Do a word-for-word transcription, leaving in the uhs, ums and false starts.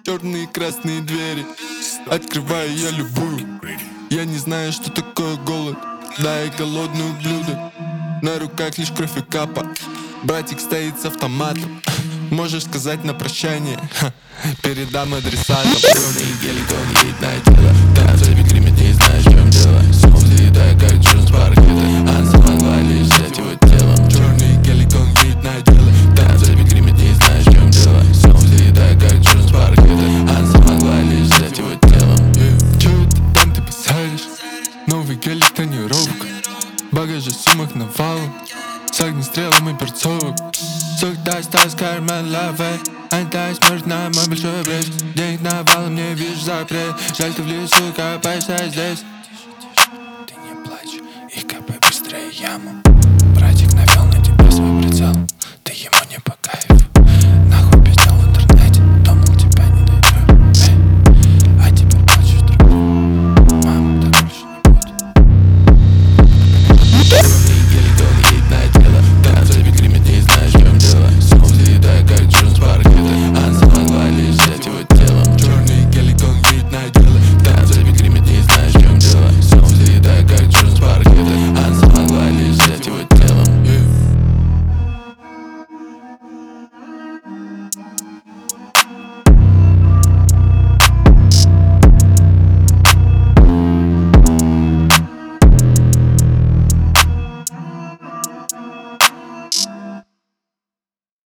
черные и красные двери. Открываю я любую. Я не знаю, что такое голод. Да, и голодные ублюдок. На руках лишь кровь и капа. Братик стоит с автоматом. Можешь сказать на прощание, ха, передам адресатом. Черный геликон едет на тело. Там за гримит, не знаешь, в чем дело. Снова взлетая, как Джонс Барклета. А смогла лишь взять его телом. Черный геликон едет на дело. Там за гримит, не знаешь, в чем дело. Снова взлетая, как Джонс Барклета. А смогла лишь взять его телом. Чё это там ты посадишь? Новый гелик, тонировка. Багажа сумок навалом. С огнестрелом и перцовок. Всегда стас карман лавы. Антай смотрит на мой большой брест. Денег навалом, не вижу запрет. Жаль, ты в лесу, копаешься здесь. Ты не плачь и копай быстрее яму.